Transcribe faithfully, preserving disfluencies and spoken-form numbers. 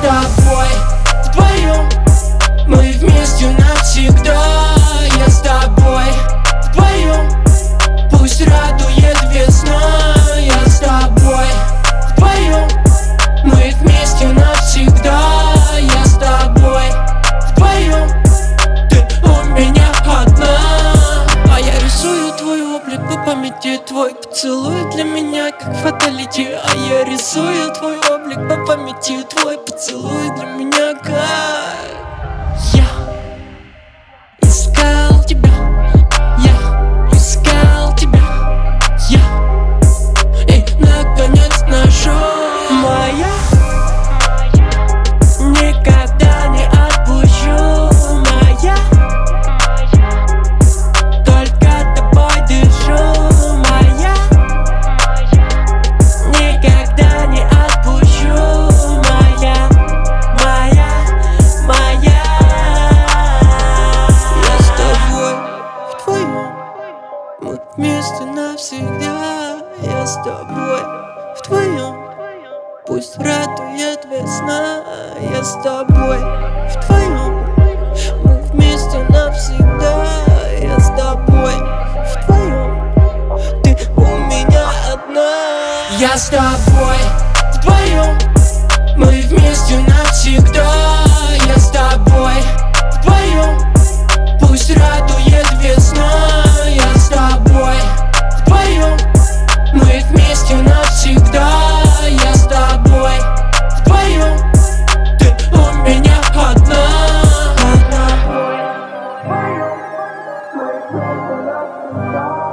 тобой вдвоем, мы вместе навсегда. Я с тобой вдвоем, пусть радует весна. Я с тобой вдвоем, мы вместе навсегда. Я с тобой вдвоем, ты у меня одна. А я рисую твой облик по памяти, твой поцелуй для меня как фаталити. А я рисую твой облик по памяти, твой поцелуй для меня как... Я искал тебя, я искал тебя, я и наконец нашел. Моя, никогда не отпущу. Моя, только тобой дышу. Моя, никогда не отпущу. Моя, моя, моя. Я с тобой вдвоем, мы вместе навсегда. Я с тобой вдвоем, пусть радует весна. Я с тобой вдвоем, мы вместе навсегда. Я с тобой вдвоем, ты у меня одна. Я с тобой вдвоем, мы вместе навсегда. Я с тобой вдвоем, пусть радует весна. Я с тобой вдвоем, мы вместе навсегда. Я с тобой вдвоем, ты у меня одна. Одна. Мы вместе навсегда.